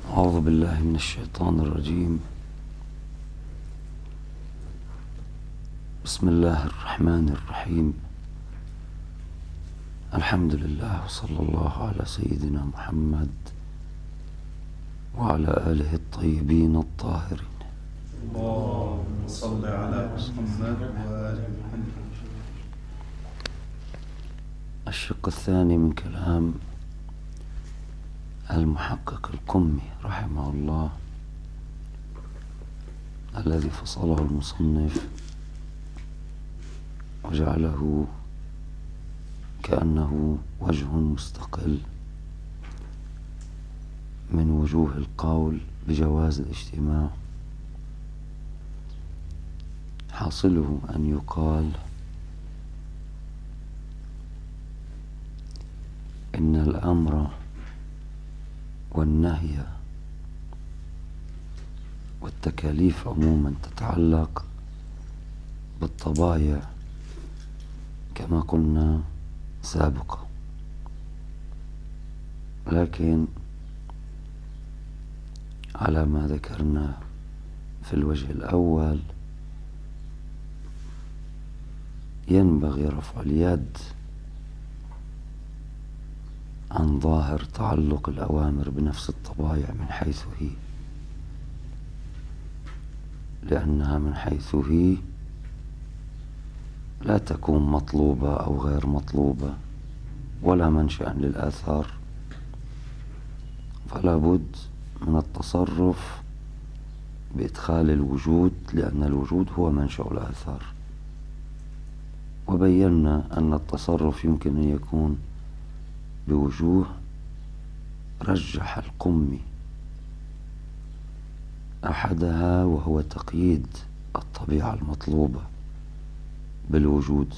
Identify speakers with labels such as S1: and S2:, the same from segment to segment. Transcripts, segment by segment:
S1: أعوذ بالله من الشيطان الرجيم. بسم الله الرحمن الرحيم. الحمد لله وصلى الله على سيدنا محمد وعلى آله الطيبين الطاهرين.
S2: اللهم صل على محمد وآل محمد.
S1: الشق الثاني من كلام المحقق القمي رحمه الله، الذي فصله المصنف وجعله كأنه وجه مستقل من وجوه القول بجواز الاجتماع. حاصله أن يقال إن الأمر والنهي والتكاليف عموما تتعلق بالطبايع كما قلنا سابقا، لكن على ما ذكرنا في الوجه الأول ينبغي رفع اليد عن ظاهر تعلق الأوامر بنفس الطبايع من حيث هي، لأنها من حيث هي لا تكون مطلوبة أو غير مطلوبة ولا منشأ للآثار، فلا بد من التصرف بإدخال الوجود، لأن الوجود هو منشأ الآثار. وبينا أن التصرف يمكن أن يكون بوجوه رجح القمي أحدها، وهو تقييد الطبيعة المطلوبة بالوجود،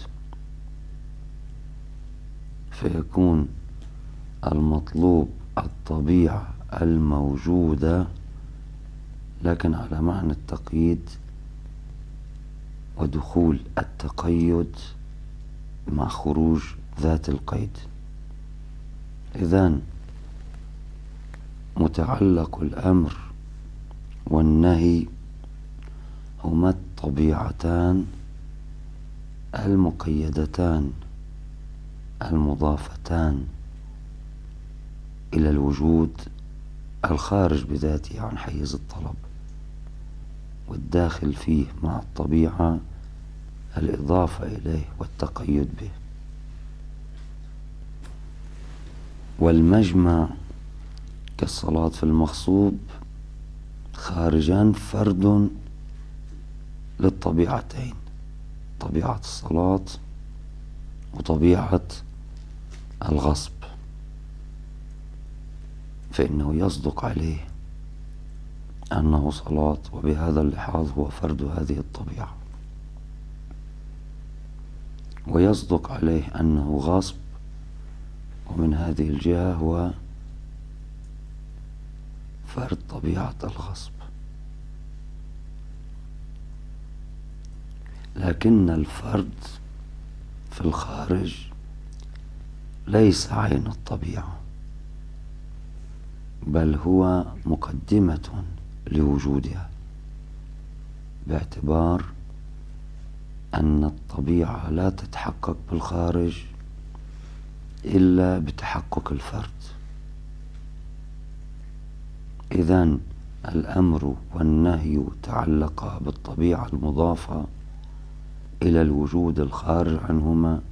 S1: فيكون المطلوب الطبيعة الموجودة لكن على معنى التقييد ودخول التقيد مع خروج ذات القيد. إذن متعلق الأمر والنهي هما الطبيعتان المقيدتان المضافتان إلى الوجود الخارج بذاته عن حيز الطلب، والداخل فيه مع الطبيعة الإضافة إليه والتقيد به. والمجمع كالصلاة في المغصوب خارجان فرد للطبيعتين، طبيعة الصلاة وطبيعة الغصب، فإنه يصدق عليه أنه صلاة، وبهذا اللحاظ هو فرد هذه الطبيعة، ويصدق عليه أنه غصب، ومن هذه الجهة هو فرد طبيعة الغصب. لكن الفرد في الخارج ليس عين الطبيعة، بل هو مقدمة لوجودها، باعتبار أن الطبيعة لا تتحقق بالخارج إلا بتحقق الفرد. إذن الأمر والنهي تعلقا بالطبيعة المضافة إلى الوجود الخارج عنهما،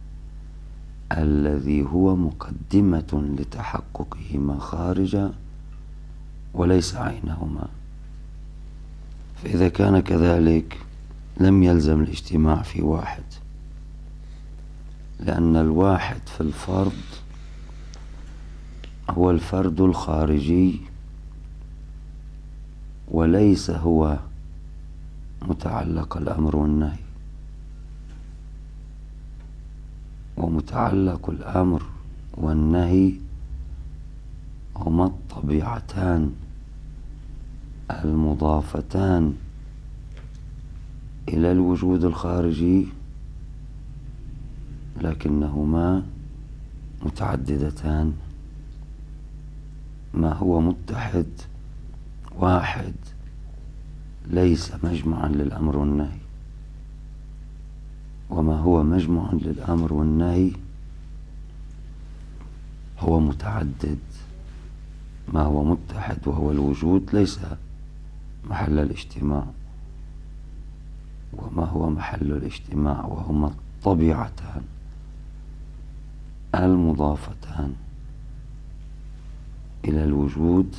S1: الذي هو مقدمة لتحققهما خارجا وليس عينهما. فإذا كان كذلك لم يلزم الاجتماع في واحد، لأن الواحد في الفرد هو الفرد الخارجي، وليس هو متعلق الأمر والنهي. ومتعلق الأمر والنهي هما الطبيعتان المضافتان إلى الوجود الخارجي، لكنهما متعددتان. ما هو متحد واحد ليس مجمعا للأمر والنهي، وما هو مجمع للأمر والنهي هو متعدد. ما هو متحد وهو الوجود ليس محل الاجتماع، وما هو محل الاجتماع وهما الطبيعتان المضافتان إلى الوجود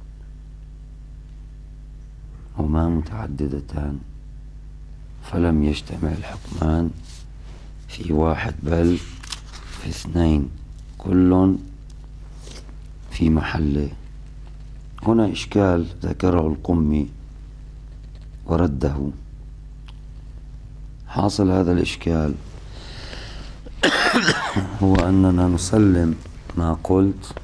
S1: هما متعددتان، فلم يجتمع الحكمان في واحد بل في اثنين، كل في محله. هنا إشكال ذكره القمي ورده. حاصل هذا الإشكال هو أننا نسلم ما قلت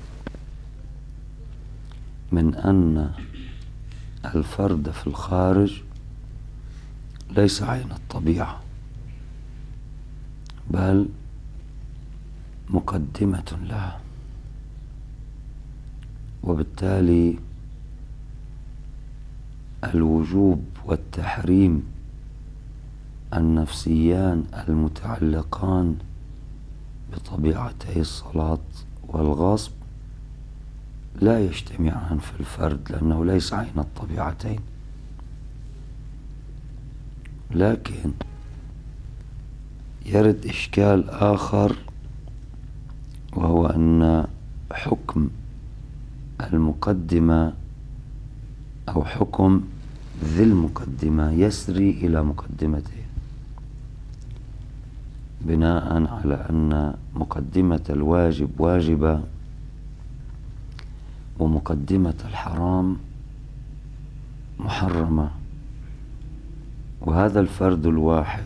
S1: من أن الفرد في الخارج ليس عين الطبيعة، بل مقدمة لها، وبالتالي الوجوب والتحريم النفسيان المتعلقان بطبيعتي الصلاة والغصب لا يجتمعان في الفرد، لأنه ليس عين الطبيعتين. لكن يرد إشكال آخر، وهو أن حكم المقدمة أو حكم ذي المقدمة يسري إلى مقدمته، بناء على أن مقدمة الواجب واجبة ومقدمة الحرام محرمة. وهذا الفرد الواحد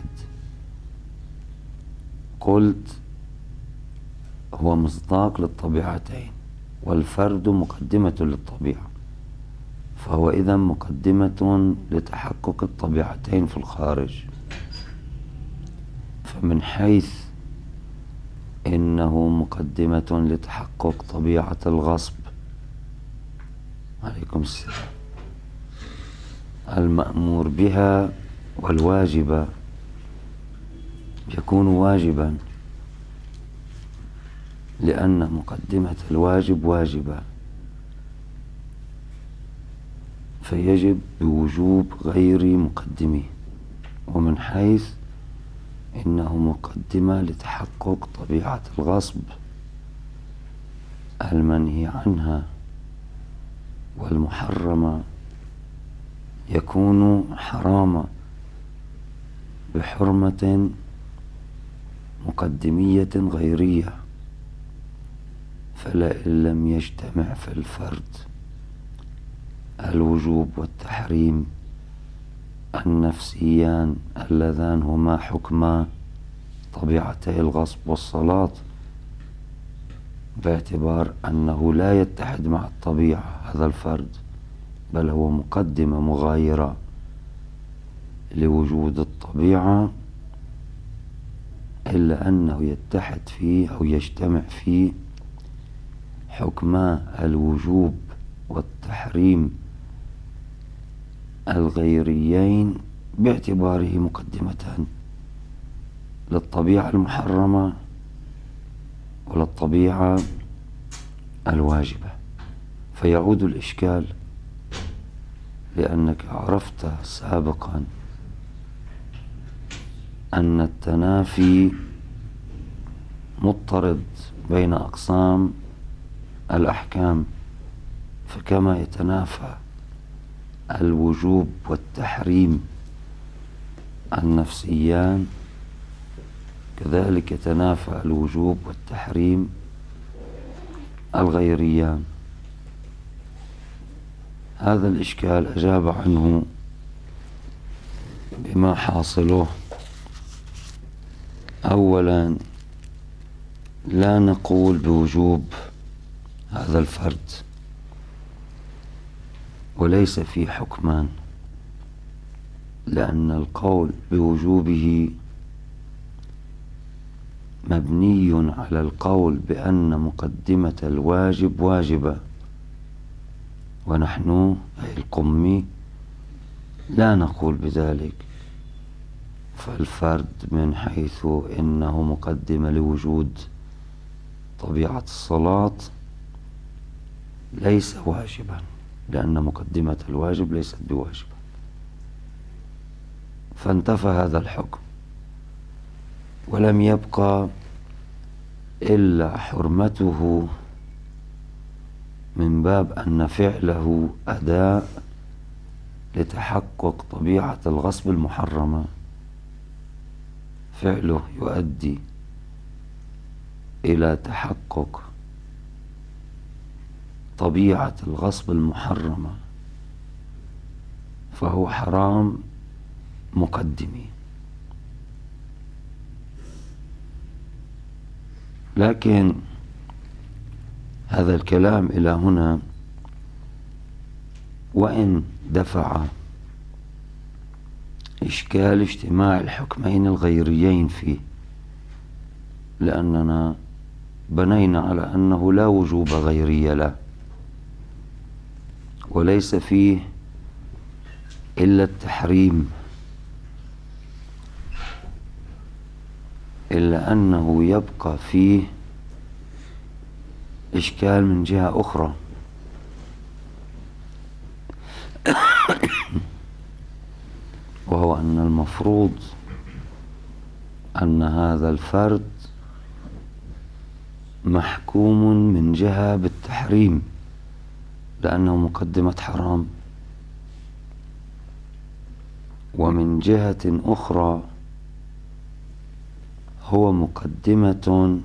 S1: قلت هو مصداق للطبيعتين، والفرد مقدمة للطبيعة، فهو إذن مقدمة لتحقق الطبيعتين في الخارج. فمن حيث إنه مقدمة لتحقق طبيعة الغصب، عليكم السلام، المأمور بها والواجبة يكون واجبا، لأن مقدمة الواجب واجبة، فيجب بوجوب غير مقدمه. ومن حيث إنه مقدمة لتحقق طبيعة الغصب المنهي عنها والمحرمة يكون حراما بحرمة مقدمية غيرية. فلئن لم يجتمع في الفرد الوجوب والتحريم النفسيان اللذان هما حكما طبيعتي الغصب والصلاة، باعتبار أنه لا يتحد مع الطبيعة هذا الفرد، بل هو مقدمة مغايرة لوجود الطبيعة، إلا أنه يتحد فيه أو يجتمع فيه حكما الوجوب والتحريم الغيريين، باعتباره مقدمتان للطبيعة المحرمة وللطبيعة الواجبة. فيعود الإشكال، لأنك عرفت سابقا أن التنافي مضطرد بين أقسام الأحكام، فكما يتنافى الوجوب والتحريم النفسيان، كذلك يتنافى الوجوب والتحريم الغيريان. هذا الإشكال أجاب عنه بما حاصله: أولا، لا نقول بوجوب هذا الفرد، وليس في حكمان، لأن القول بوجوبه مبني على القول بأن مقدمة الواجب واجبة، ونحن أي القمي لا نقول بذلك. فالفرد من حيث إنه مقدمة لوجود طبيعة الصلاة ليس واجبا، لأن مقدمة الواجب ليست بواجبة، فانتفى هذا الحكم، ولم يبقى إلا حرمته من باب أن فعله أداء لتحقق طبيعة الغصب المحرمة. فعله يؤدي إلى تحقق طبيعة الغصب المحرمة، فهو حرام مقدمي. لكن هذا الكلام إلى هنا وإن دفع إشكال اجتماع الحكمين الغيريين فيه، لأننا بنينا على أنه لا وجوب غيري له، وليس فيه إلا التحريم، إلا أنه يبقى فيه إشكال من جهة أخرى، وهو أن المفروض أن هذا الفرد محكوم من جهة بالتحريم لأنه مقدمة حرام، ومن جهة أخرى هو مقدمة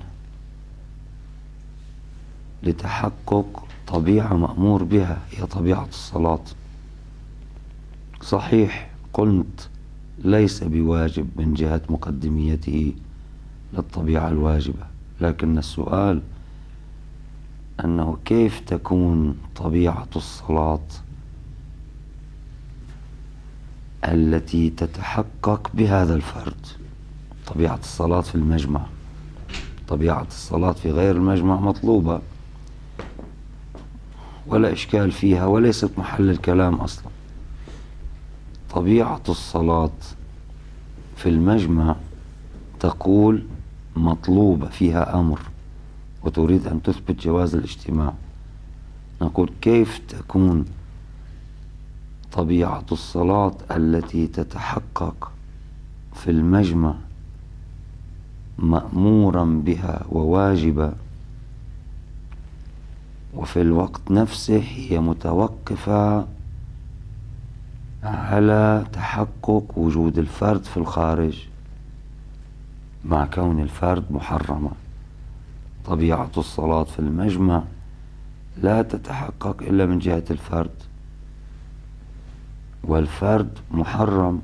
S1: لتحقق طبيعة مأمور بها، هي طبيعة الصلاة. صحيح قلت ليس بواجب من جهة مقدميته للطبيعة الواجبة، لكن السؤال أنه كيف تكون طبيعة الصلاة التي تتحقق بهذا الفرد. طبيعة الصلاة في المجمع، طبيعة الصلاة في غير المجمع مطلوبة ولا إشكال فيها وليست محل الكلام أصلا. طبيعة الصلاة في المجمع تقول مطلوبة، فيها أمر، وتريد أن تثبت جواز الاجتماع. نقول كيف تكون طبيعة الصلاة التي تتحقق في المجمع مأمورا بها وواجبة، وفي الوقت نفسه هي متوقفة على تحقق وجود الفرد في الخارج، مع كون الفرد محرمة. طبيعة الصلاة في المجمع لا تتحقق إلا من جهة الفرد، والفرد محرم،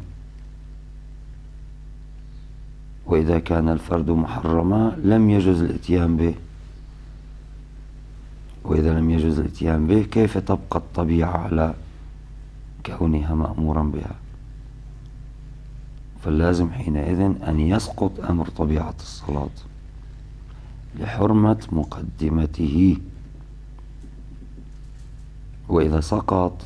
S1: وإذا كان الفرد محرما لم يجوز الاتيان به، وإذا لم يجوز الاتيان به كيف تبقى الطبيعة على كونها مأمورا بها؟ فاللازم حينئذ أن يسقط أمر طبيعة الصلاة لحرمة مقدمته، وإذا سقط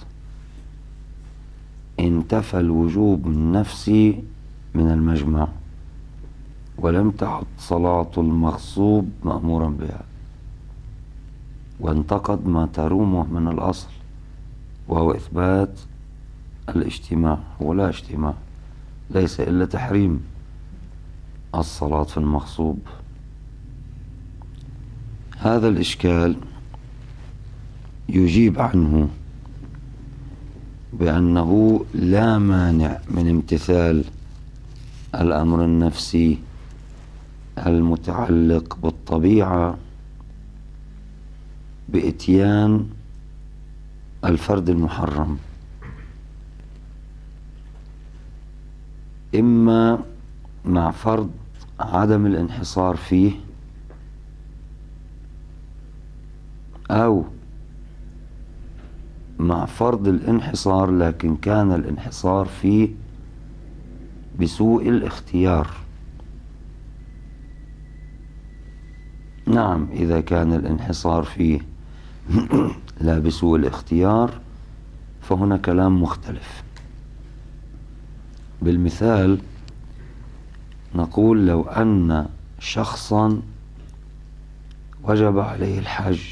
S1: انتفى الوجوب النفسي من المجمع، ولم تعد صلاة المغصوب مأمورا بها، وانتقد ما ترومه من الأصل، وهو إثبات الاجتماع. ولا اجتماع، ليس إلا تحريم الصلاة في المغصوب. هذا الإشكال يجيب عنه بأنه لا مانع من امتثال الأمر النفسي المتعلق بالطبيعة بإتيان الفرد المحرم، إما مع فرض عدم الانحصار فيه، أو مع فرض الانحصار لكن كان الانحصار فيه بسوء الاختيار. نعم، إذا كان الانحصار فيه لا بسوء الاختيار، فهنا كلام مختلف. بالمثال نقول لو أن شخصا وجب عليه الحج،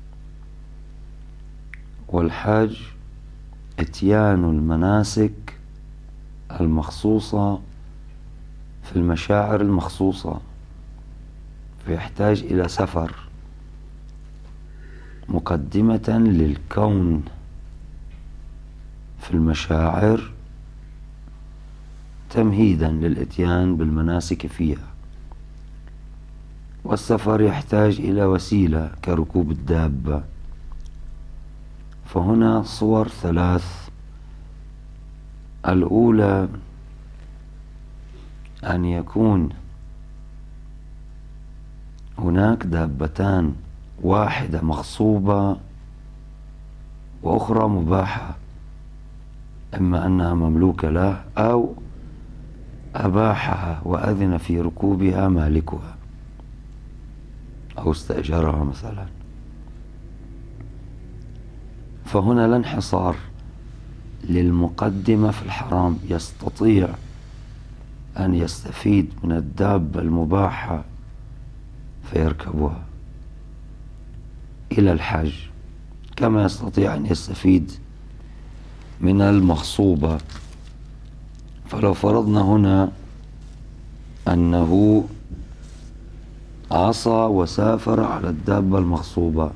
S1: والحج اتيان المناسك المخصوصة في المشاعر المخصوصة، فيحتاج إلى سفر، مقدمة للكون في المشاعر تمهيدا للإتيان بالمناسك فيها. والسفر يحتاج إلى وسيلة كركوب الدابة. فهنا صور ثلاث: الأولى أن يكون هناك دابتان، واحدة مغصوبة وأخرى مباحة، إما أنها مملوكة له أو أباحها وأذن في ركوبها مالكها أو استأجرها مثلا. فهنا لا انحصار للمقدمة في الحرام، يستطيع أن يستفيد من الدابة المباحة فيركبها إلى الحج، كما يستطيع أن يستفيد من المغصوبة. فلو فرضنا هنا أنه عصى وسافر على الدابة المغصوبة،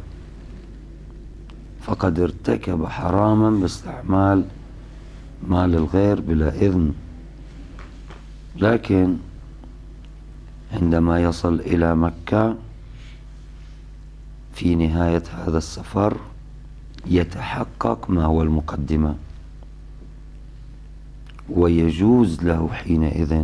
S1: فقد ارتكب حراما باستعمال مال الغير بلا إذن. لكن عندما يصل إلى مكة في نهاية هذا السفر يتحقق ما هو المقدمة، ويجوز له حينئذ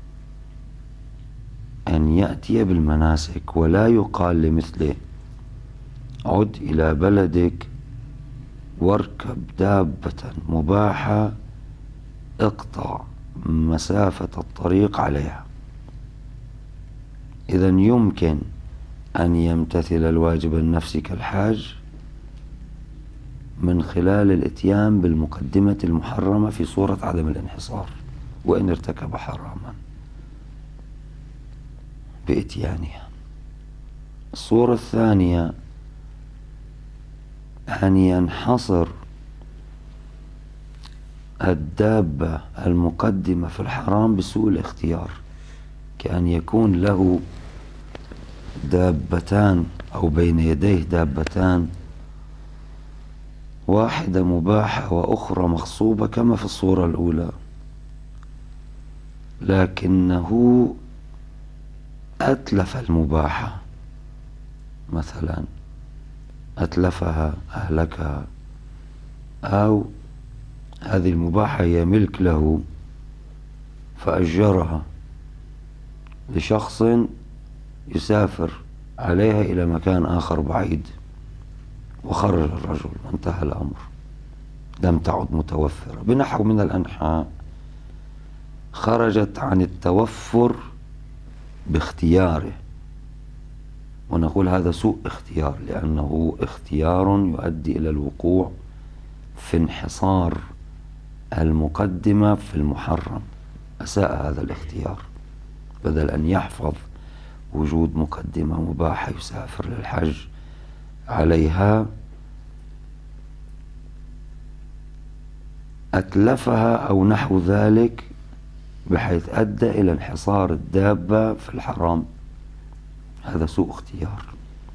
S1: أن يأتي بالمناسك، ولا يقال لمثله عد إلى بلدك واركب دابة مباحة اقطع مسافة الطريق عليها. إذن يمكن أن يمتثل الواجب النفسي كالحاج من خلال الاتيان بالمقدمة المحرمة في صورة عدم الانحصار، وإن ارتكب حراما بإتيانها. الصورة الثانية أن ينحصر الدابة المقدمة في الحرام بسوء الاختيار، كأن يكون له دابتان أو بين يديه دابتان، واحدة مباحة وأخرى مغصوبة كما في الصورة الأولى، لكنه أتلف المباحة مثلا، أتلفها أهلكها، أو هذه المباحة هي ملك له فأجرها لشخص يسافر عليها إلى مكان آخر بعيد، وخرج الرجل وانتهى الأمر، لم تعد متوفرة. بنحو من الأنحاء خرجت عن التوفر باختياره، ونقول هذا سوء اختيار، لأنه اختيار يؤدي إلى الوقوع في انحصار المقدمة في المحرم. أساء هذا الاختيار، بدل أن يحفظ وجود مقدمة مباحة يسافر للحج عليها، أتلفها أو نحو ذلك، بحيث أدى إلى انحصار الدابة في الحرام. هذا سوء اختيار.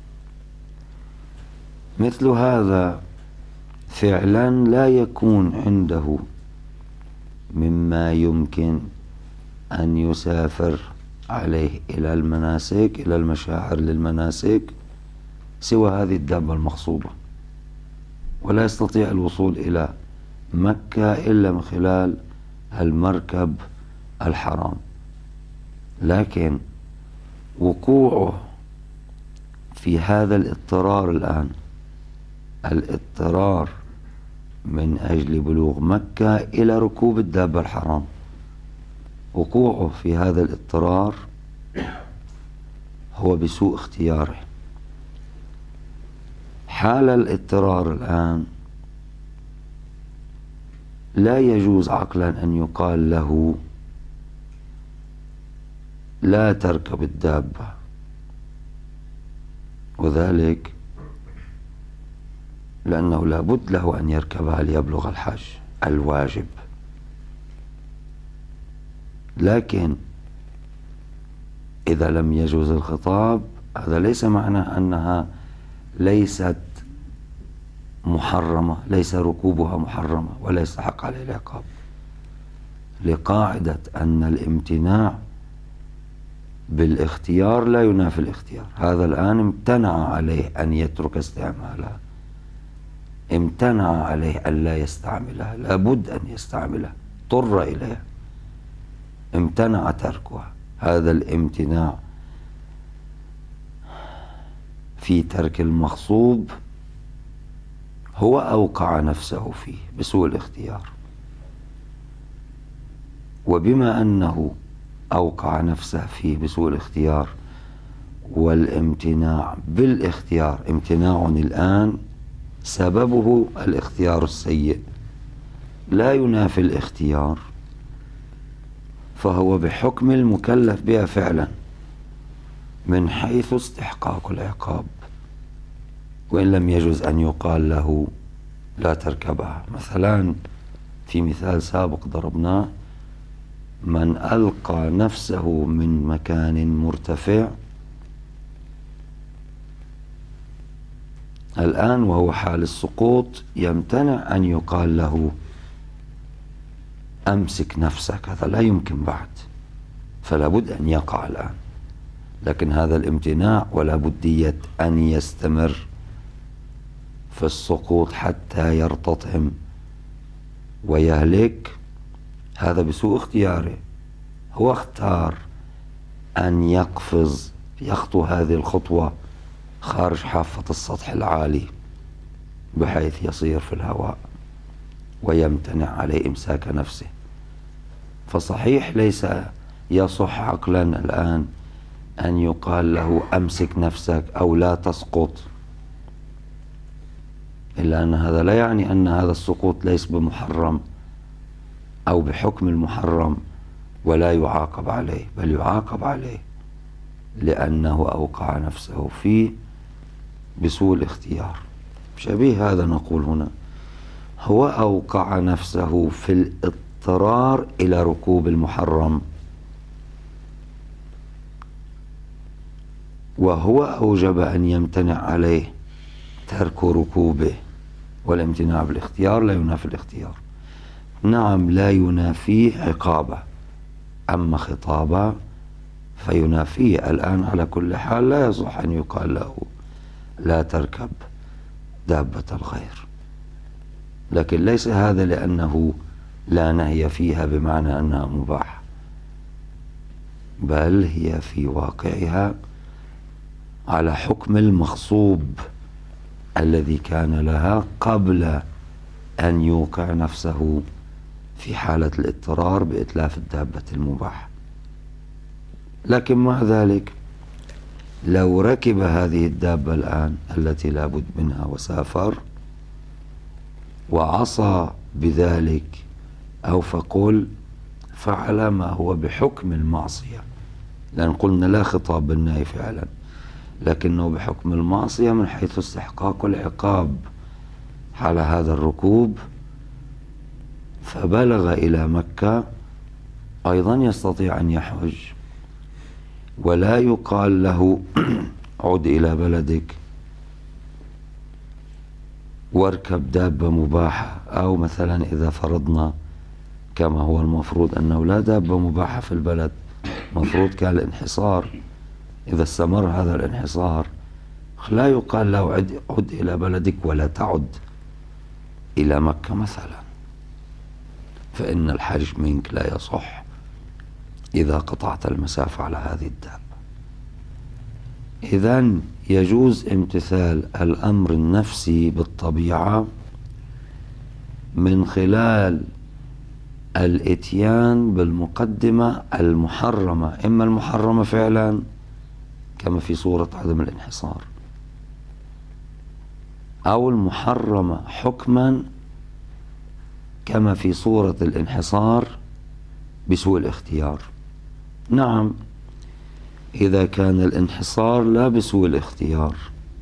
S1: مثل هذا فعلا لا يكون عنده مما يمكن أن يسافر عليه إلى المناسك، إلى المشاعر للمناسك، سوى هذه الدابة المغصوبة، ولا يستطيع الوصول إلى مكة إلا من خلال المركب الحرام. لكن وقوعه في هذا الاضطرار الآن، الاضطرار من أجل بلوغ مكة إلى ركوب الدابة الحرام، وقوعه في هذا الاضطرار هو بسوء اختياره، حال الاضطرار الآن لا يجوز عقلا أن يقال له لا تركب الدابة، وذلك لأنه لا بد له أن يركبها ليبلغ الحج الواجب. لكن إذا لم يجوز الخطاب هذا ليس معناه أنها ليست محرمة، ليس ركوبها محرمة ولا يستحق عليه العقاب، لقاعدة أن الامتناع بالاختيار لا ينافي الاختيار. هذا الآن امتنع عليه أن يترك استعمالها، امتنع عليه أن لا يستعملها، لابد أن يستعملها، اضطر إليها، امتنع تركها. هذا الامتناع في ترك المغصوب هو أوقع نفسه فيه بسوء الاختيار، وبما أنه أوقع نفسه فيه بسوء الاختيار والامتناع بالاختيار امتناع الآن سببه الاختيار السيء لا ينافي الاختيار، فهو بحكم المكلف بها فعلا من حيث استحقاق العقاب، وإن لم يجوز أن يقال له لا تركبها. مثلا في مثال سابق ضربناه، من ألقى نفسه من مكان مرتفع الآن وهو حال السقوط يمتنع أن يقال له أمسك نفسك، هذا لا يمكن بعد، فلا بد أن يقع الآن. لكن هذا الامتناع ولا بدية أن يستمر في السقوط حتى يرتطم ويهلك، هذا بسوء اختياره. هو اختار أن يقفز يخطو هذه الخطوة خارج حافة السطح العالي بحيث يصير في الهواء ويمتنع عليه إمساك نفسه. فصحيح ليس يصح عقلا الآن أن يقال له أمسك نفسك أو لا تسقط، إلا أن هذا لا يعني أن هذا السقوط ليس بمحرم أو بحكم المحرم ولا يعاقب عليه، بل يعاقب عليه لأنه أوقع نفسه فيه بسوء الاختيار. شبيه هذا نقول هنا، هو أوقع نفسه في الاضطرار إلى ركوب المحرم، وهو أوجب أن يمتنع عليه ترك ركوبه، والامتناع بالاختيار لا ينافي الاختيار. نعم لا ينافيه عقابه، أما خطابه فينافيه. الآن على كل حال لا يصح أن يقال له لا تركب دابة الغير، لكن ليس هذا لأنه لا نهي فيها بمعنى أنها مباحة، بل هي في واقعها على حكم المغصوب الذي كان لها قبل أن يوقع نفسه في حالة الاضطرار بإتلاف الدابة المباحة. لكن مع ذلك لو ركب هذه الدابة الآن التي لا بد منها وسافر وعصى بذلك، أو فقل فعل ما هو بحكم المعصية، لأن قلنا لا خطاب بالنهي فعلا، لكنه بحكم المعصية من حيث استحقاق العقاب على هذا الركوب، فبلغ إلى مكة أيضا يستطيع أن يحج، ولا يقال له عد إلى بلدك واركب دابة مباحة. أو مثلا إذا فرضنا كما هو المفروض أنه لا دابة مباحة في البلد، مفروض كان الانحصار، إذا استمر هذا الانحصار لا يقال له عد إلى بلدك ولا تعد إلى مكة مثلا، فإن الحج منك لا يصح إذا قطعت المسافة على هذه الدابة. إذن يجوز امتثال الأمر النفسي بالطبيعة من خلال الإتيان بالمقدمة المحرمة، إما المحرمة فعلا كما في صورة عدم الانحصار، أو المحرمة حكما كما في صورة الانحصار بسوء الاختيار. نعم، إذا كان الانحصار لا بسوء الاختيار،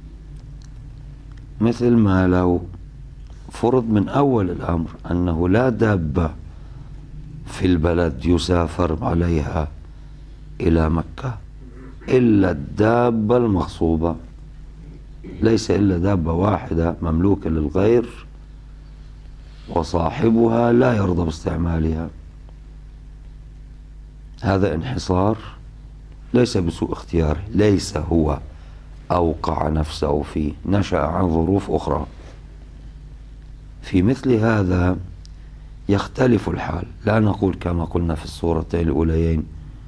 S1: مثل ما لو فرض من أول الأمر أنه لا دابة في البلد يسافر عليها إلى مكة إلا الدابة المغصوبة، ليس إلا دابة واحدة مملوكة للغير وصاحبها لا يرضى باستعمالها، هذا انحصار ليس بسوء اختياره، ليس هو أوقع نفسه فيه، نشأ عن ظروف أخرى. في مثل هذا يختلف الحال، لا نقول كما قلنا في الصورتين الأوليين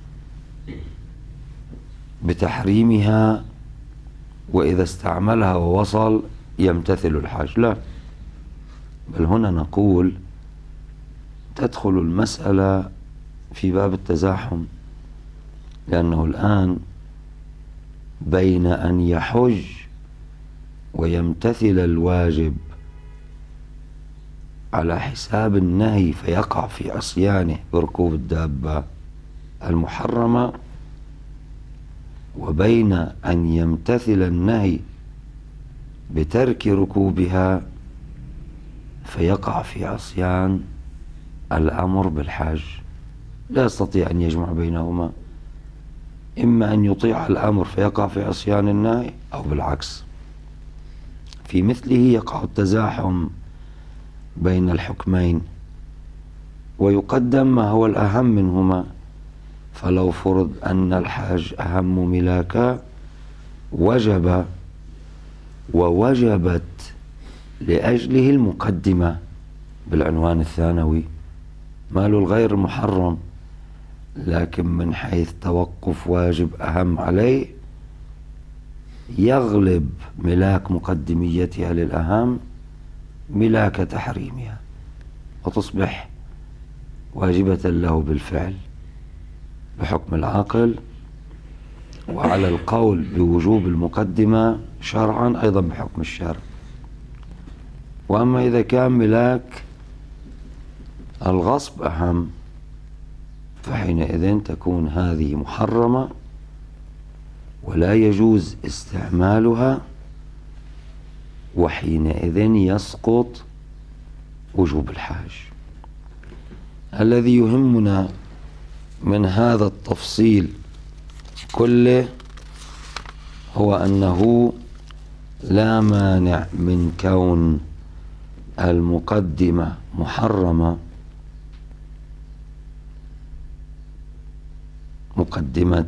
S1: بتحريمها وإذا استعملها ووصل يمتثل الحاج، لا، بل هنا نقول تدخل المسألة في باب التزاحم، لأنه الآن بين أن يحج ويمتثل الواجب على حساب النهي فيقع في عصيانه بركوب الدابة المحرمة، وبين أن يمتثل النهي بترك ركوبها فيقع في عصيان الأمر بالحج، لا يستطيع أن يجمع بينهما، إما أن يطيع الأمر فيقع في عصيان النهي أو بالعكس. في مثله يقع التزاحم بين الحكمين ويقدم ما هو الأهم منهما، فلو فرض أن الحاج أهم ملاكا ووجبت لأجله المقدمة بالعنوان الثانوي، مال الغير محرم، لكن من حيث توقف واجب أهم عليه يغلب ملاك مقدميتها للأهم ملاك تحريمها، وتصبح واجبة له بالفعل بحكم العقل، وعلى القول بوجوب المقدمة شرعا أيضا بحكم الشرع. وأما إذا كان ملاك الغصب أهم فحينئذ تكون هذه محرمة ولا يجوز استعمالها، وحينئذ يسقط وجوب الحاج. الذي يهمنا من هذا التفصيل كله هو أنه لا مانع من كون المقدمة محرمة، مقدمة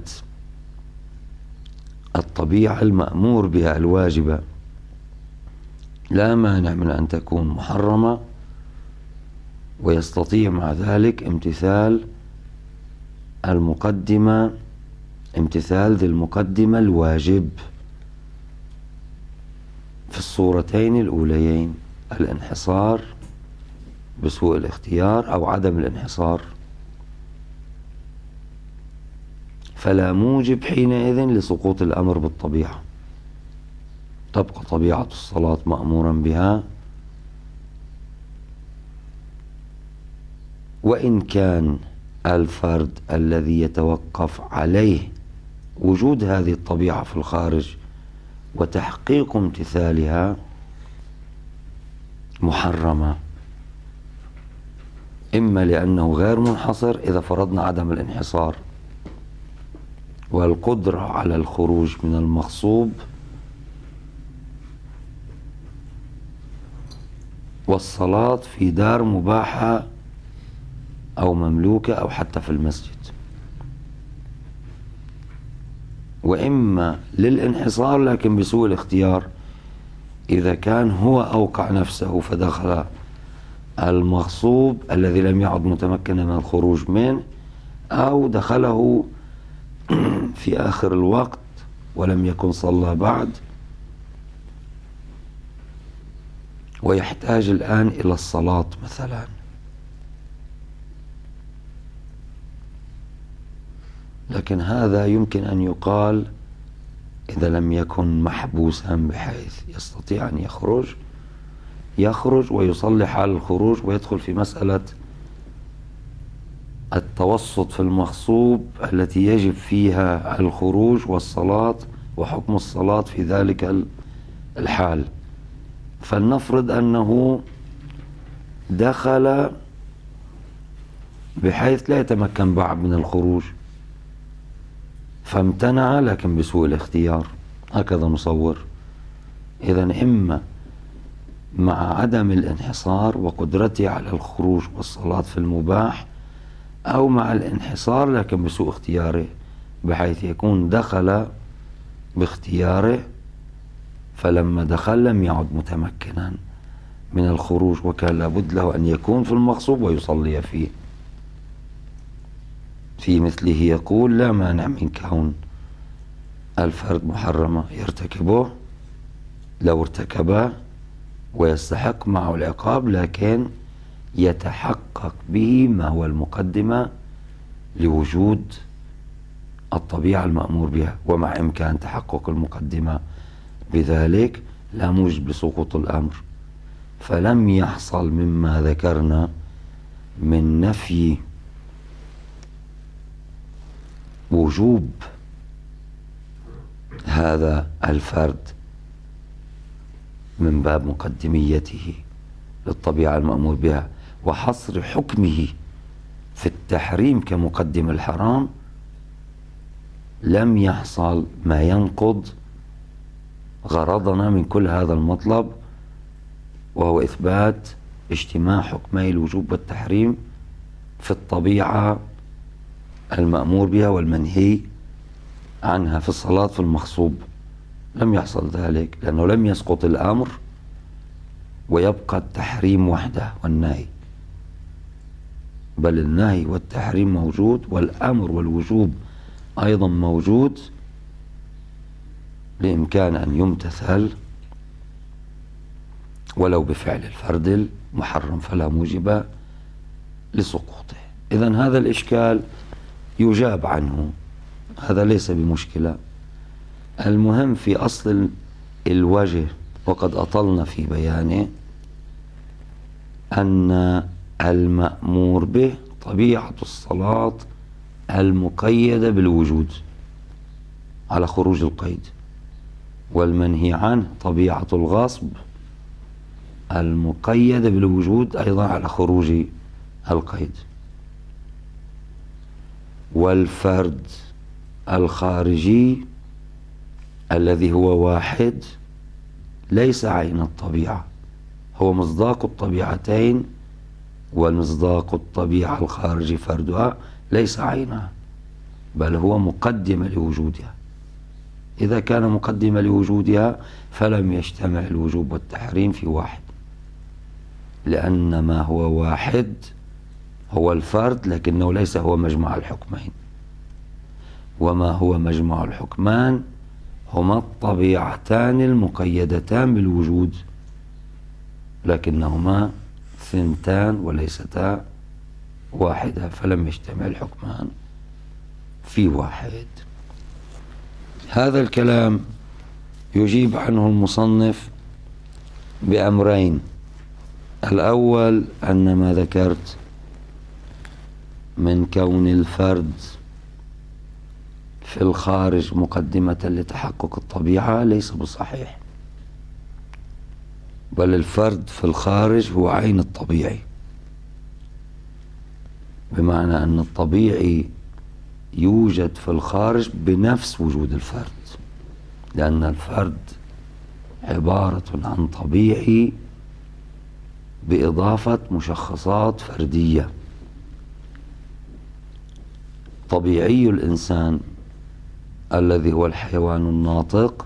S1: الطبيعة المأمور بها الواجبة لا مانع من أن تكون محرمة، ويستطيع مع ذلك امتثال المقدمة، امتثال ذي المقدمة الواجب في الصورتين الأوليين، الانحصار بسوء الاختيار أو عدم الانحصار، فلا موجب حينئذ لسقوط الأمر بالطبيعة، تبقى طبيعة الصلاة مأمورا بها، وإن كان الفرد الذي يتوقف عليه وجود هذه الطبيعة في الخارج وتحقيق امتثالها محرمة، إما لأنه غير منحصر إذا فرضنا عدم الانحصار والقدرة على الخروج من المغصوب، والصلاة في دار مباحة أو مملوكة أو حتى في المسجد، وإما للانحصار لكن بسوء الاختيار، إذا كان هو أوقع نفسه فدخل المغصوب الذي لم يعد متمكنا من الخروج منه، أو دخله في آخر الوقت ولم يكن صلى بعد ويحتاج الآن إلى الصلاة مثلا، لكن هذا يمكن أن يقال إذا لم يكن محبوسا بحيث يستطيع أن يخرج ويصلي حال الخروج، ويدخل في مسألة التوسط في المغصوب التي يجب فيها الخروج والصلاة وحكم الصلاة في ذلك الحال. فلنفرض أنه دخل بحيث لا يتمكن بعد من الخروج، فامتنع لكن بسوء الاختيار، هكذا نصور. إذن إما مع عدم الانحصار وقدرته على الخروج والصلاة في المباح، أو مع الانحصار لكن بسوء اختياره، بحيث يكون دخل باختياره فلما دخل لم يعد متمكنا من الخروج، وكان لابد له أن يكون في المغصوب ويصلي فيه. في مثله يقول: لا مانع من كون الفرد محرمة يرتكبه لو ارتكبه ويستحق معه العقاب، لكن يتحقق به ما هو المقدمة لوجود الطبيعة المأمور بها، ومع إمكان تحقق المقدمة بذلك لا موجب لسقوط الأمر. فلم يحصل مما ذكرنا من نفي وجوب هذا الفرد من باب مقدميته للطبيعة المأمور بها، وحصر حكمه في التحريم كمقدم الحرام، لم يحصل ما ينقض غرضنا من كل هذا المطلب، وهو إثبات اجتماع حكمي الوجوب والتحريم في الطبيعة المأمور بها والمنهي عنها في الصلاة في المغصوب. لم يحصل ذلك، لأنه لم يسقط الأمر ويبقى التحريم وحده والنهي، بل النهي والتحريم موجود، والأمر والوجوب أيضا موجود بإمكان أن يمتثل ولو بفعل الفرد المحرم، فلا موجب لسقوطه. إذن هذا الإشكال يجاب عنه، هذا ليس بمشكلة. المهم في أصل الوجه، وقد أطلنا في بيانه، أن المأمور به طبيعة الصلاة المقيدة بالوجود على خروج القيد، والمنهي عنه طبيعة الغصب المقيدة بالوجود أيضا على خروج القيد. والفرد الخارجي الذي هو واحد ليس عين الطبيعة، هو مصداق الطبيعتين، ومصداق الطبيعة الخارجي فردها ليس عينها، بل هو مقدمة لوجودها. إذا كان مقدمة لوجودها فلم يجتمع الوجوب والتحريم في واحد، لأن ما هو واحد هو الفرد، لكنه ليس هو مجمع الحكمين، وما هو مجمع الحكمان هما الطبيعتان المقيدتان بالوجود، لكنهما ثنتان وليستا واحدة، فلم يجتمع الحكمان في واحد. هذا الكلام يجيب عنه المصنف بأمرين: الأول أن ما ذكرت من كون الفرد في الخارج مقدمة لتحقق الطبيعة ليس بصحيح، بل الفرد في الخارج هو عين الطبيعي، بمعنى أن الطبيعي يوجد في الخارج بنفس وجود الفرد، لأن الفرد عبارة عن طبيعي بإضافة مشخصات فردية. طبيعي الإنسان الذي هو الحيوان الناطق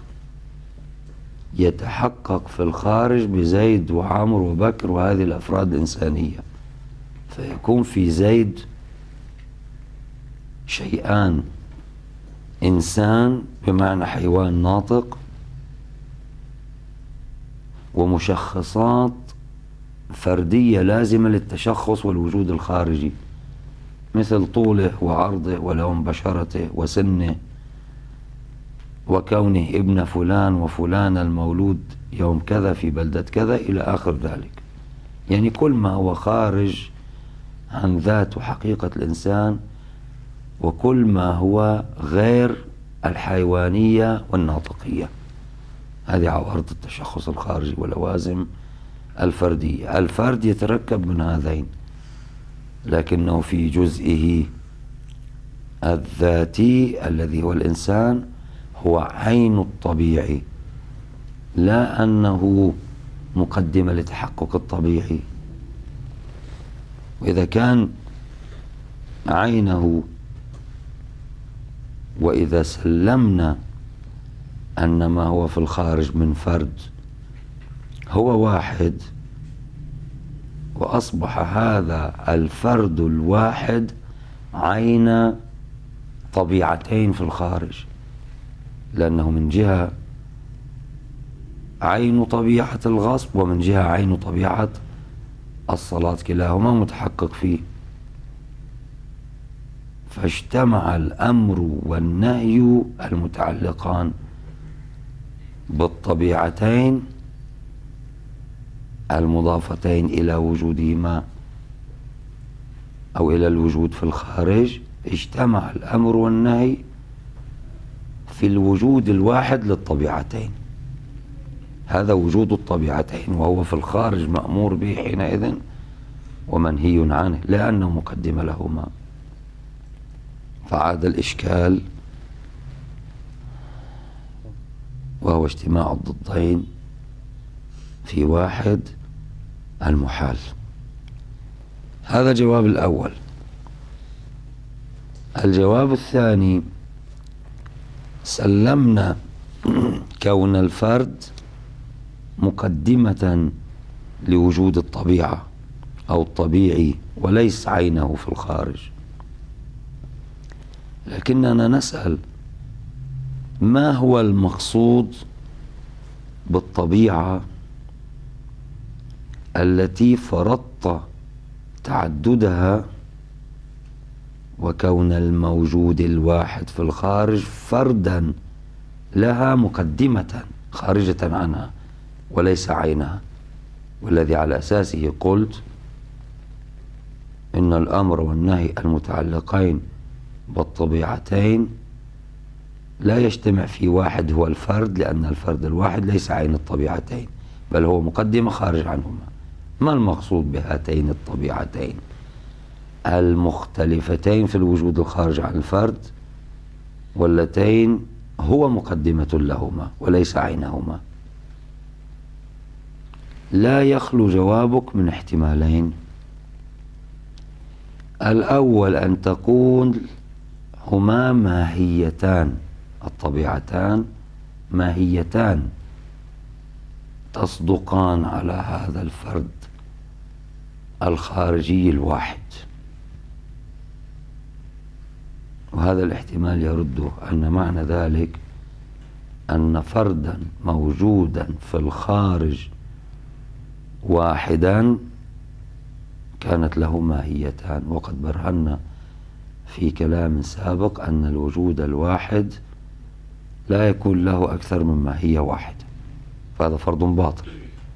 S1: يتحقق في الخارج بزيد وعمر وبكر وهذه الأفراد الإنسانية، فيكون في زيد شيئان: إنسان بمعنى حيوان ناطق، ومشخصات فردية لازمة للتشخص والوجود الخارجي، مثل طوله وعرضه ولون بشرته وسنه وكونه ابن فلان وفلان المولود يوم كذا في بلدة كذا إلى آخر ذلك. يعني كل ما هو خارج عن ذات وحقيقة الإنسان، وكل ما هو غير الحيوانية والناطقية. هذه عوارض التشخص الخارجي ولوازم الفردية. الفرد يتركب من هذين، لكنه في جزئه الذاتي الذي هو الإنسان هو عين الطبيعي، لا أنه مقدمة لتحقق الطبيعي. وإذا كان عينه، وإذا سلمنا أن ما هو في الخارج من فرد هو واحد، وأصبح هذا الفرد الواحد عين طبيعتين في الخارج، لأنه من جهة عين طبيعة الغصب، ومن جهة عين طبيعة الصلاة، كلاهما متحقق فيه. فاجتمع الأمر والنهي المتعلقان بالطبيعتين المضافتين إلى وجودهما أو إلى الوجود في الخارج. اجتمع الأمر والنهي في الوجود الواحد للطبيعتين. هذا وجود الطبيعتين، وهو في الخارج مأمور به حينئذ ومنهي عنه، لأنه مقدم لهما. فعاد الإشكال، وهو اجتماع الضدين في واحد المحال. هذا الجواب الأول. الجواب الثاني: سلمنا كون الفرد مقدمة لوجود الطبيعة أو الطبيعي وليس عينه في الخارج، لكننا نسأل: ما هو المقصود بالطبيعة التي فرضت تعددها وكون الموجود الواحد في الخارج فردا لها مقدمة خارجة عنها وليس عينها، والذي على أساسه قلت إن الأمر والنهي المتعلقين بالطبيعتين لا يجتمع في واحد هو الفرد، لأن الفرد الواحد ليس عين الطبيعتين، بل هو مقدمة خارج عنهما. ما المقصود بهاتين الطبيعتين المختلفتين في الوجود الخارج عن الفرد، واللتين هو مقدمة لهما وليس عينهما؟ لا يخلو جوابك من احتمالين. الأول أن تقول هما ماهيتان، الطبيعتان ماهيتان تصدقان على هذا الفرد الخارجي الواحد. وهذا الاحتمال يرد أن معنى ذلك أن فردا موجودا في الخارج واحدا كانت له ماهيتان، وقد برهنا في كلام سابق أن الوجود الواحد لا يكون له أكثر من ماهية واحدة، فهذا فرض باطل.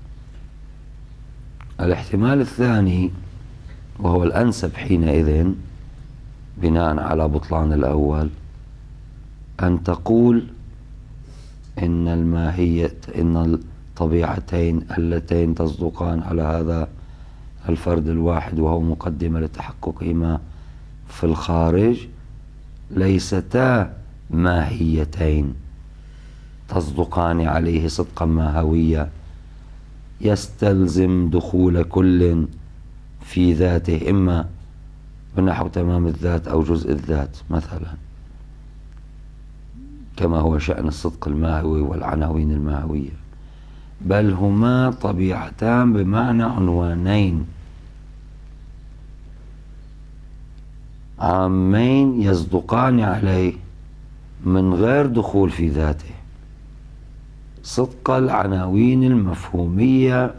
S1: الاحتمال الثاني وهو الأنسب حينئذ بناء على بطلان الأول، أن تقول إن الطبيعتين اللتين تصدقان على هذا الفرد الواحد وهو مقدمة لتحققهما في الخارج ليستا ماهيتين تصدقان عليه صدقا ماهوية يستلزم دخول كل في ذاته، إما بنحو تمام الذات أو جزء الذات مثلا، كما هو شأن الصدق الماهوي والعناوين الماهوية، بل هما طبيعتان بمعنى عنوانين عامين يصدقان عليه من غير دخول في ذاته، صدق العناوين المفهومية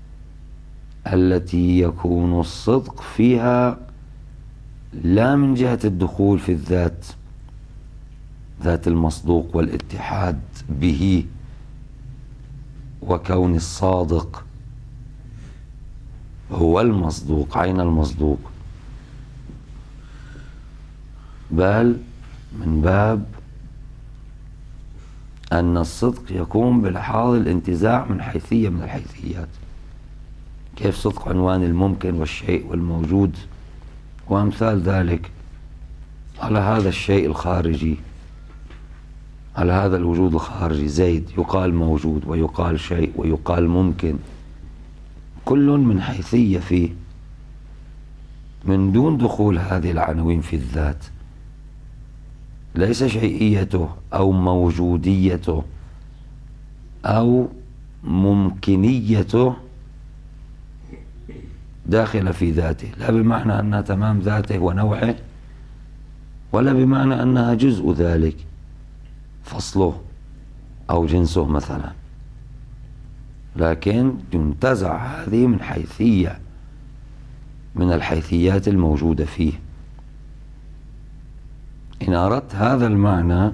S1: التي يكون الصدق فيها لا من جهة الدخول في الذات ذات المصدوق والاتحاد به وكون الصادق هو المصدوق عين المصدوق، بل من باب أن الصدق يكون بلحاظ الانتزاع من حيثية من الحيثيات. كيف صدق عنوان الممكن والشيء والموجود وأمثال ذلك على هذا الشيء الخارجي، على هذا الوجود الخارجي. زيد يقال موجود ويقال شيء ويقال ممكن، كل من حيثية فيه، من دون دخول هذه العناوين في الذات. ليس شيئيته أو موجوديته أو ممكنيته داخلة في ذاته، لا بمعنى أنها تمام ذاته ونوعه، ولا بمعنى أنها جزء ذلك فصله أو جنسه مثلا، لكن ينتزع هذه من حيثية من الحيثيات الموجودة فيه. إن أردت هذا المعنى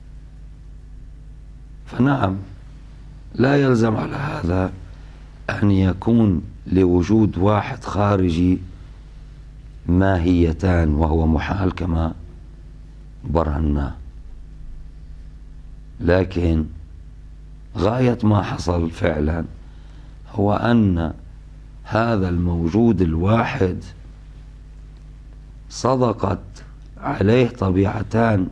S1: فنعم، لا يلزم على هذا أن يكون لوجود واحد خارجي ماهيتان، وهو محال كما برهنا. لكن غاية ما حصل فعلا هو أن هذا الموجود الواحد صدقت عليه طبيعتان،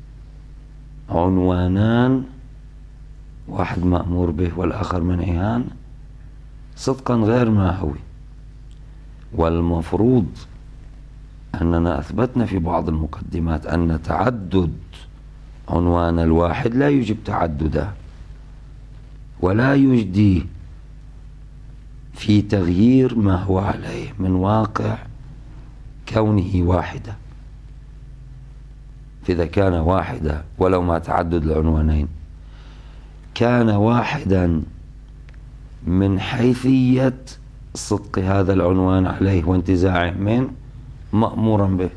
S1: عنوانان، واحد مأمور به والآخر منهيان، صدقا غير ماهوي. والمفروض أننا أثبتنا في بعض المقدمات أن تعدد عنوان الواحد لا يجب تعدده، ولا يجدي في تغيير ما هو عليه من واقع كونه واحدة. فإذا كان واحدة ولو مع تعدد العنوانين كان واحدا من حيثية صدق هذا العنوان عليه وانتزاعه منه مأمورا به،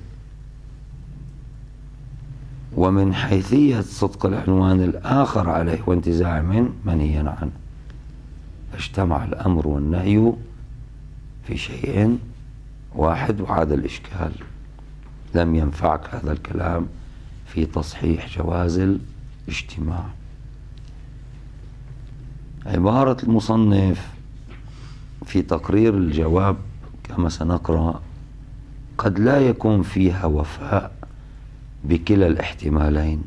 S1: ومن حيثية صدق العنوان الآخر عليه وانتزاعه منه منهيا عنه. اجتمع الأمر والنهي في شيء واحد وعاد الإشكال. لم ينفعك هذا الكلام في تصحيح جواز الاجتماع. عبارة المصنف في تقرير الجواب كما سنقرأ قد لا يكون فيها وفاء بكلا الاحتمالين،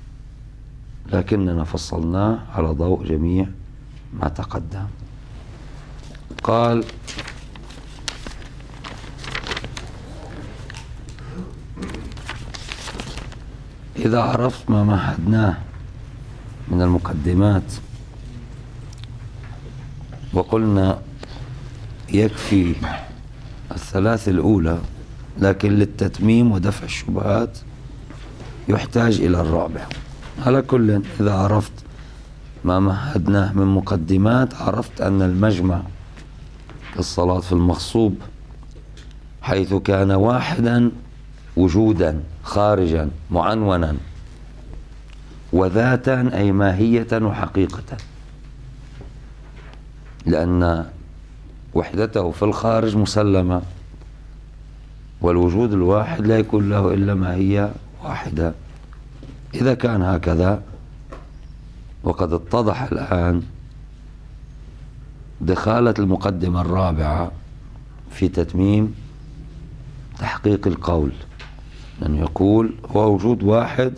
S1: لكننا فصلناه على ضوء جميع ما تقدم. قال: إذا عرفت ما مهدناه من المقدمات، وقلنا يكفي الثلاث الأولى، لكن للتتميم ودفع الشبهات يحتاج إلى الرابع. على كل، إذا عرفت ما مهدناه من مقدمات عرفت أن المجمع الصلاة في المغصوب حيث كان واحدا وجودا خارجا معنونا، وذاتا أي ماهية وحقيقة، لأن وحدته في الخارج مسلمة، والوجود الواحد لا يكون له إلا ماهية واحدة. إذا كان هكذا، وقد اتضح الآن دخالة المقدمة الرابعة في تتميم تحقيق القول، أن يقول هو وجود واحد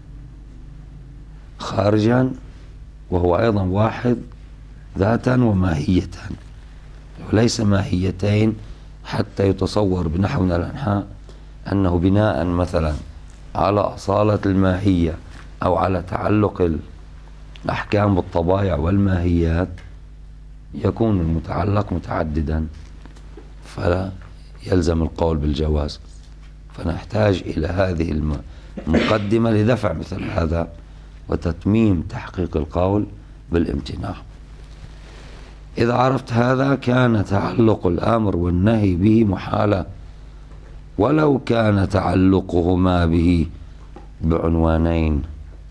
S1: خارجا، وهو أيضا واحد ذاتا وماهية، وليس ماهيتين حتى يتصور بنحو من الأنحاء أنه بناء مثلا على أصالة الماهية أو على تعلق الأحكام بالطبائع والماهيات يكون المتعلق متعددا، فلا يلزم القول بالجواز. فنحتاج إلى هذه المقدمة لدفع مثل هذا وتتميم تحقيق القول بالامتناع. إذا عرفت هذا كان تعلق الأمر والنهي به محالة، ولو كان تعلقهما به بعنوانين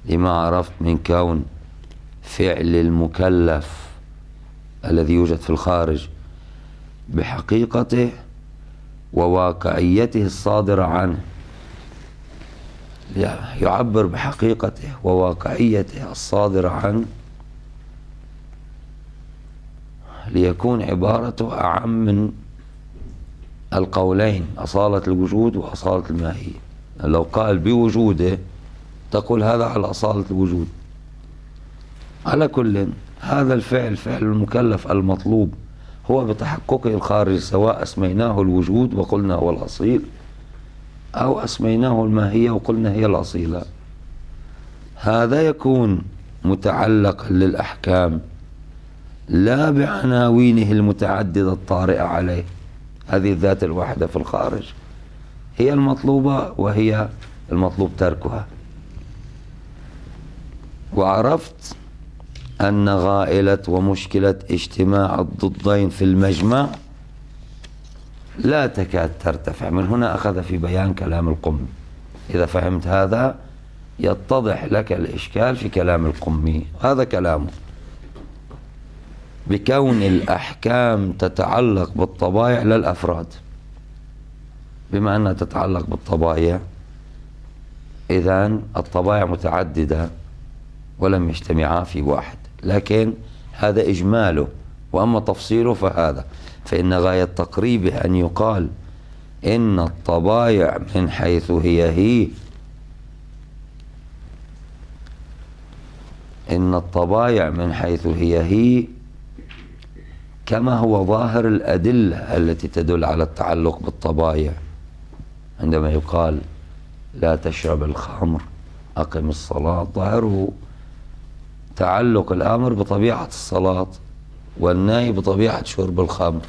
S1: لما عرفت من كون فعل المكلف الذي يوجد في الخارج بحقيقته وواقعيته الصادرة عنه، يعبر بحقيقته وواقعيته الصادرة عنه ليكون عبارته أعم من القولين أصالة الوجود وأصالة الماهية. لو قال بوجوده تقول هذا على أصالة الوجود. على كل، هذا الفعل فعل المكلف المطلوب هو بتحققه الخارج، سواء أسميناه الوجود وقلنا هو الأصيل أو أسميناه الماهية وقلنا هي الأصيلة. هذا يكون متعلقا للأحكام لا بعناوينه المتعددة الطارئة عليه. هذه الذات الواحدة في الخارج هي المطلوبة وهي المطلوب تركها. وعرفت أن غائلة ومشكلة اجتماع الضدين في المجمع لا تكاد ترتفع. من هنا أخذ في بيان كلام القمي. إذا فهمت هذا يتضح لك الإشكال في كلام القمي. هذا كلامه بكون الأحكام تتعلق بالطبائع لا الأفراد. بما أنها تتعلق بالطبائع إذن الطبائع متعددة ولم يجتمعا في واحد، لكن هذا إجماله. وأما تفصيله فهذا، فإن غاية تقريبه أن يقال إن الطبائع من حيث هي إن الطبائع من حيث هي كما هو ظاهر الأدلة التي تدل على التعلق بالطبائع. عندما يقال لا تشرب الخمر أقم الصلاة، ظاهره تعلق الأمر بطبيعة الصلاة والنهي بطبيعة شرب الخمر،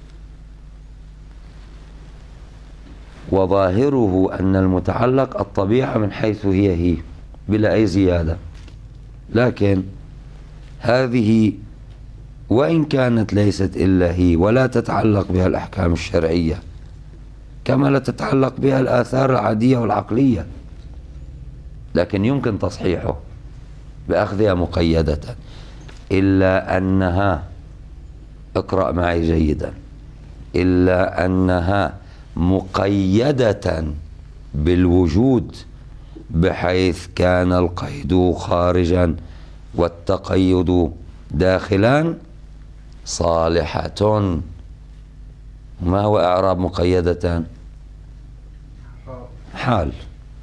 S1: وظاهره أن المتعلق الطبيعة من حيث هي بلا أي زيادة. لكن هذه وإن كانت ليست إلا هي ولا تتعلق بها الأحكام الشرعية كما لا تتعلق بها الآثار العادية والعقلية، لكن يمكن تصحيحه بأخذها مقيدة، إلا أنها، اقرأ معي جيدا، إلا أنها مقيدة بالوجود، بحيث كان القيد خارجا والتقيد داخلا صالحة. ما هو إعراب مقيدة؟ حال.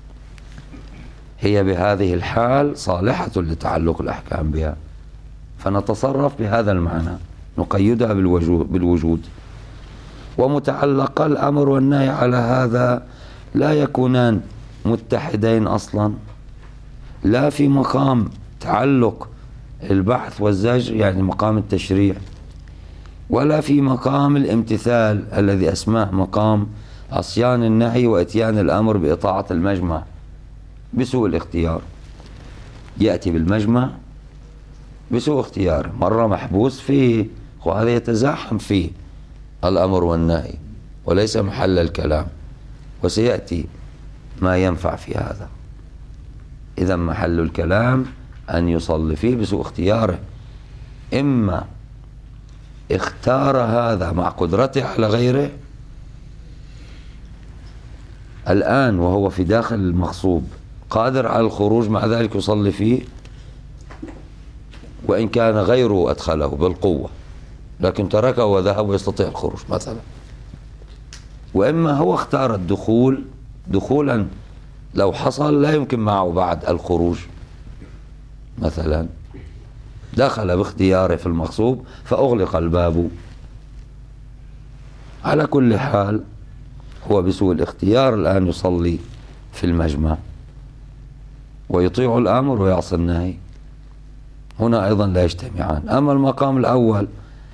S1: هي بهذه الحال صالحة لتعلق الأحكام بها، فنتصرف بهذا المعنى، نقيدها بالوجود. ومتعلق الأمر والنهي على هذا لا يكونان متحدين أصلا، لا في مقام تعلق البحث والزجر يعني مقام التشريع، ولا في مقام الامتثال الذي أسماه مقام عصيان النهي وإتيان الأمر بإطاعة المجمع بسوء الاختيار. يأتي بالمجمع بسوء اختياره، مرة محبوس فيه وهذا يتزاحم فيه الأمر والنهي وليس محل الكلام، وسيأتي ما ينفع في هذا. إذا محل الكلام أن يصلي فيه بسوء اختياره، إما اختار هذا مع قدرته على غيره الآن وهو في داخل المغصوب قادر على الخروج، مع ذلك يصلي فيه وإن كان غيره أدخله بالقوة، لكن تركه وذهب ويستطيع الخروج مثلا. وإما هو اختار الدخول دخولا لو حصل لا يمكن معه بعد الخروج، مثلا دخل باختياره في المغصوب فأغلق الباب. على كل حال هو بسوء الاختيار الآن يصلي في المجمع ويطيع الأمر ويعصي النهي، هنا أيضا لا يجتمعان. أما المقام الأول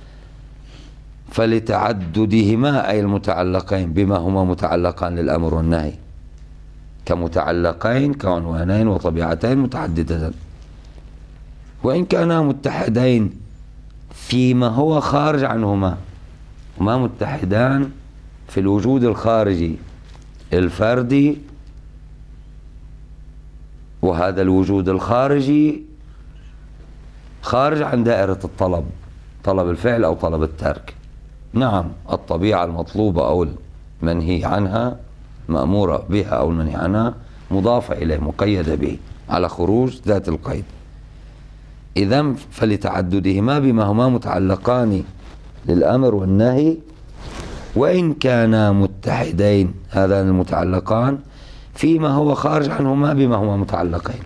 S1: فلتعددهما أي المتعلقين بما هما متعلقان للأمر والنهي كمتعلقين كعنوانين وطبيعتين متعددتين، وإن كانا متحدين فيما هو خارج عنهما، هما متحدان في الوجود الخارجي الفردي وهذا الوجود الخارجي خارج عن دائرة الطلب، طلب الفعل أو طلب الترك. نعم، الطبيعة المطلوبة أو المنهي عنها، مأمورة بها أو المنهي عنها، مضافة إليه مقيدة به على خروج ذات القيد. إذن فلتعددهما بما هما متعلقان للأمر والنهي، وإن كانا متحدين هذان المتعلقان فيما هو خارج عنهما بما هما متعلقين.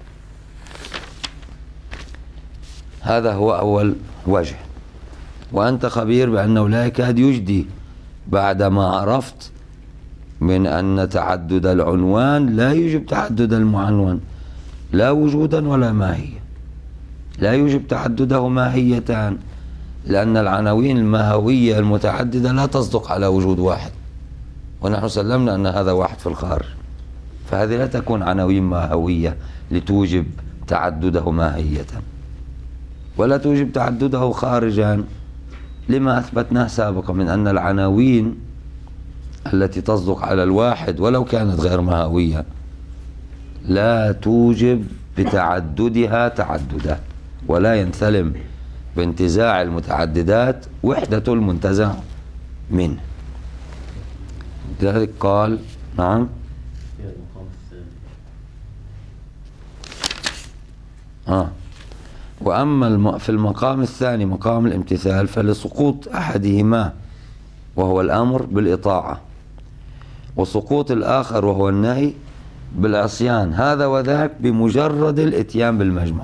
S1: هذا هو أول وجه. وأنت خبير بأنه لا يكاد يجدي بعدما عرفت من أن تعدد العنوان لا يوجب تعدد المعنون، لا وجودا ولا ماهية، لا يوجب تعدده ماهيتان، لأن العناوين الماهوية المتعددة لا تصدق على وجود واحد، ونحن سلمنا أن هذا واحد في الخارج، فهذه لا تكون عناوين ماهوية لتوجب تعدده ماهية، ولا توجب تعدده خارجا، لما أثبتناه سابقا من أن العناوين التي تصدق على الواحد ولو كانت غير ماهوية لا توجب بتعددها تعددا، ولا ينثلم بانتزاع المتعددات وحدة المنتزع منه. لذلك قال نعم وأما في المقام الثاني مقام الامتثال فلسقوط أحدهما وهو الأمر بالإطاعة، وسقوط الآخر وهو النهي بالعصيان، هذا وذاك بمجرد الاتيان بالمجمع،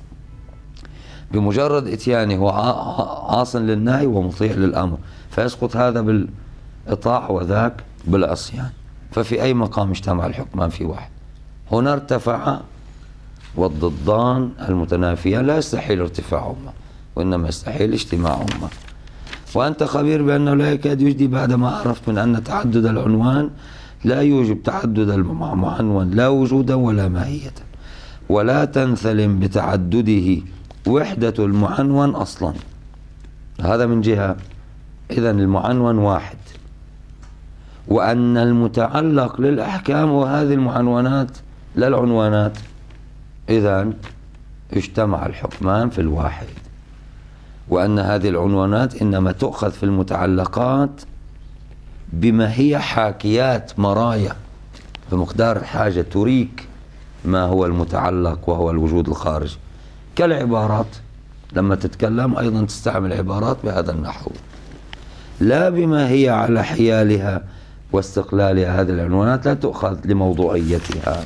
S1: بمجرد اتيانه هو عاص للنهي ومطيع للأمر، فيسقط هذا بالإطاعة وذاك بالعصيان. ففي أي مقام اجتمع الحكمان في واحد؟ هنا ارتفع، والضدان المتنافيان لا يستحيل ارتفاعهما وإنما يستحيل اجتماعهما. وأنت خبير بأنه لا يكاد يجدي بعدما عرفت من أن تعدد العنوان لا يوجب تعدد المعنون لا وجودا ولا ماهية، ولا تنثلم بتعدده وحدة المعنون أصلا. هذا من جهة، إذن المعنون واحد، وأن المتعلق للأحكام وهذه المعنونات لا العنوانات، إذن اجتمع الحكمان في الواحد، وأن هذه العنوانات إنما تؤخذ في المتعلقات بما هي حاكيات مرايا بمقدار الحاجة تريك ما هو المتعلق وهو الوجود الخارجي، كالعبارات لما تتكلم أيضا تستعمل عبارات بهذا النحو، لا بما هي على حيالها واستقلالها. هذه العنوانات لا تؤخذ لموضوعيتها.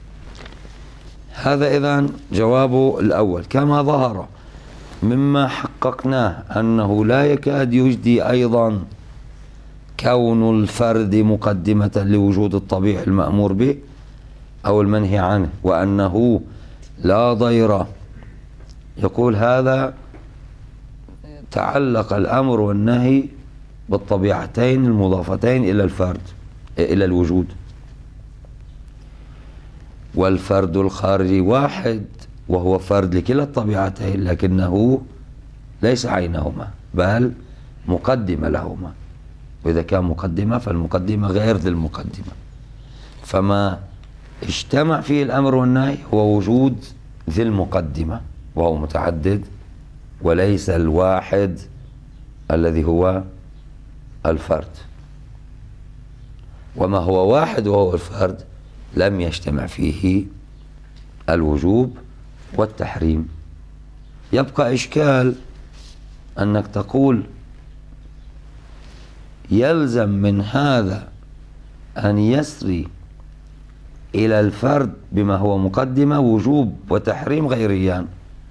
S1: هذا إذن جوابه الأول. كما ظهر مما حققناه أنه لا يكاد يجدي أيضا كون الفرد مقدمة لوجود الطبيعي المأمور به أو المنهي عنه، وأنه لا ضير. يقول هذا تعلق الأمر والنهي بالطبيعتين المضافتين إلى الفرد، إلى الوجود، والفرد الخارجي واحد وهو فرد لكلا الطبيعتين، لكنه ليس عينهما بل مقدمة لهما، وإذا كان مقدمة فالمقدمة غير ذي المقدمة. فما اجتمع فيه الأمر والنهي هو وجود ذي المقدمة وهو متعدد، وليس الواحد الذي هو الفرد. وما هو واحد وهو الفرد لم يجتمع فيه الوجوب والتحريم. يبقى إشكال أنك تقول يلزم من هذا أن يسري إلى الفرد بما هو مقدمة وجوب وتحريم غيريان،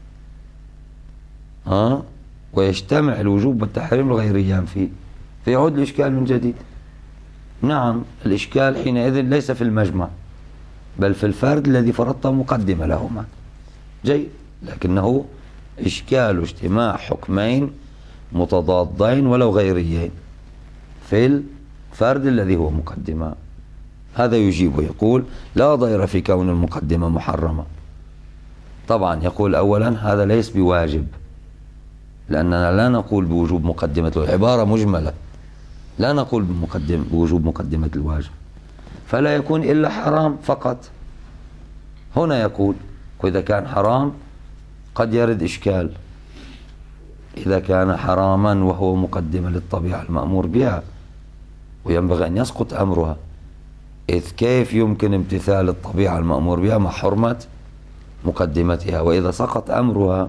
S1: ويجتمع الوجوب والتحريم الغيريان فيه، فيعود الإشكال من جديد. نعم، الإشكال حينئذ ليس في المجمع بل في الفرد الذي فرضت مقدمة لهما، جيد، لكنه إشكال اجتماع حكمين متضادين ولو غيريين في الفرد الذي هو مقدمة. هذا يجيب ويقول لا ضير في كون المقدمة محرمة. طبعا يقول أولا هذا ليس بواجب، لأننا لا نقول بوجوب مقدمة الواجب، عبارة مجملة، لا نقول بوجوب مقدمة الواجب، فلا يكون إلا حرام فقط. هنا يقول وإذا كان حرام قد يرد إشكال، إذا كان حراما وهو مقدمة للطبيعة المأمور بها وينبغي أن يسقط أمرها، إذ كيف يمكن امتثال الطبيعة المأمور بها مع حرمة مقدمتها؟ وإذا سقط أمرها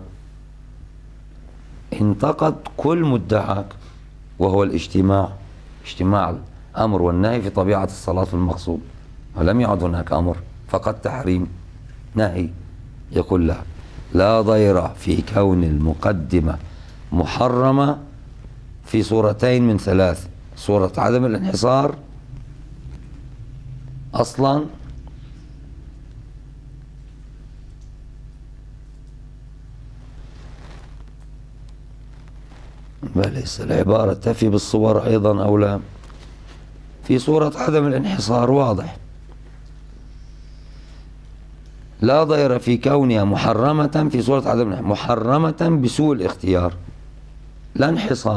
S1: انتقد كل مدعاك وهو اجتماع الأمر والنهي في طبيعة الصلاة في المقصود، ولم يعد هناك أمر فقط تحريم نهي. يقول لا ضير في كون المقدمة محرمة في صورتين من ثلاث: صورة عدم الانحصار أصلا، ليس العبارة تفي بالصور أيضا أو لا؟ في صورة عدم الانحصار واضح، لا ضير في كونها محرمة في صورة عدم الانحصار، محرمة بسوء الاختيار، لا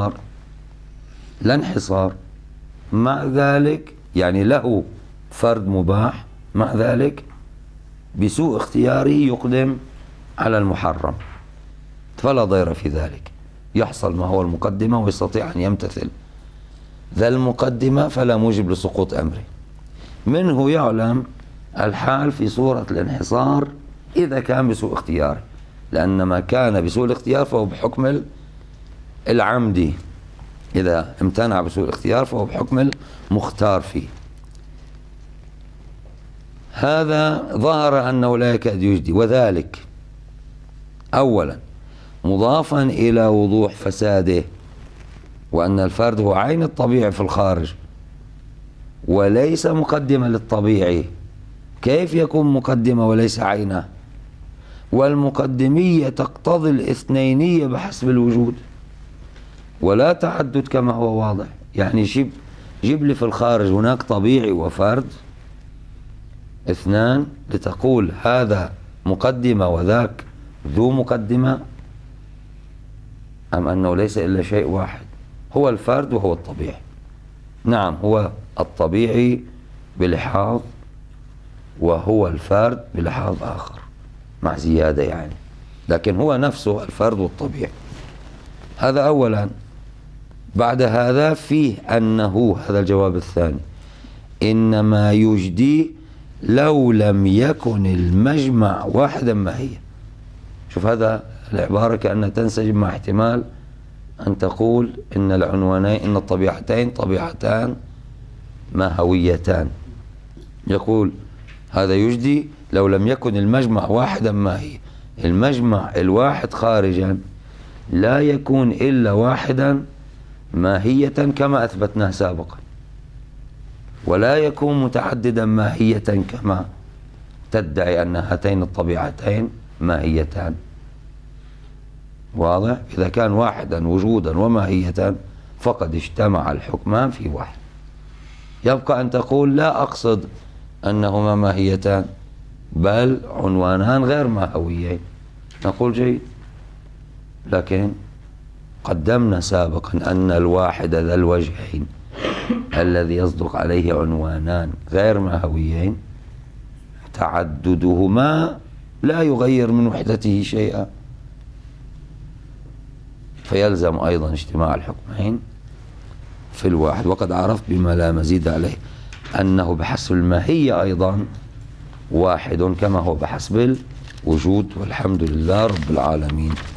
S1: انحصار مع ذلك، يعني له فرد مباح، مع ذلك بسوء اختياره يقدم على المحرم، فلا ضير في ذلك، يحصل ما هو المقدمة ويستطيع أن يمتثل ذا المقدمة فلا موجب لسقوط أمره. منه يعلم الحال في صورة الانحصار إذا كان بسوء اختياره، لأن ما كان بسوء الاختيار فهو بحكم العمدي، إذا امتنع بسوء الاختيار فهو بحكم المختار فيه. هذا ظهر أنه لا يكاد يجدي، وذلك أولا مضافا إلى وضوح فساده، وأن الفرد هو عين الطبيعي في الخارج وليس مقدمة للطبيعي. كيف يكون مقدمة وليس عينه؟ والمقدمية تقتضي الاثنينية بحسب الوجود ولا تعدد كما هو واضح. يعني جيب لي في الخارج هناك طبيعي وفرد اثنان لتقول هذا مقدمة وذاك ذو مقدمة، أم أنه ليس إلا شيء واحد هو الفرد وهو الطبيعي؟ نعم، هو الطبيعي بلحاظ وهو الفرد بلحاظ آخر مع زيادة يعني، لكن هو نفسه الفرد والطبيعي. هذا أولا. بعد هذا فيه أنه، هذا الجواب الثاني، إنما يجدي لو لم يكن المجمع واحدا ما هي. شوف هذا العبارة كأنها تنسجم مع احتمال أن تقول إن العنوانين، إن الطبيعتين طبيعتان ماهويتان. يقول هذا يجدي لو لم يكن المجمع واحدا ما هي. المجمع الواحد خارجا لا يكون إلا واحدا ماهية كما أثبتناه سابقا، ولا يكون متعددا ماهية كما تدعي أن هاتين الطبيعتين ماهيتان. واضح؟ إذا كان واحدا وجودا وماهية فقد اجتمع الحكمان في واحد. يبقى أن تقول لا أقصد أنهما ماهيتان بل عنوانان غير ماهويين، نقول جيد، لكن قدمنا سابقا أن الواحد ذا الوجهين الذي يصدق عليه عنوانان غير ماهويين تعددهما لا يغير من وحدته شيئا، فيلزم أيضا اجتماع الحكمين في الواحد. وقد عرفت بما لا مزيد عليه أنه بحسب الماهية أيضا واحد كما هو بحسب الوجود، والحمد لله رب العالمين.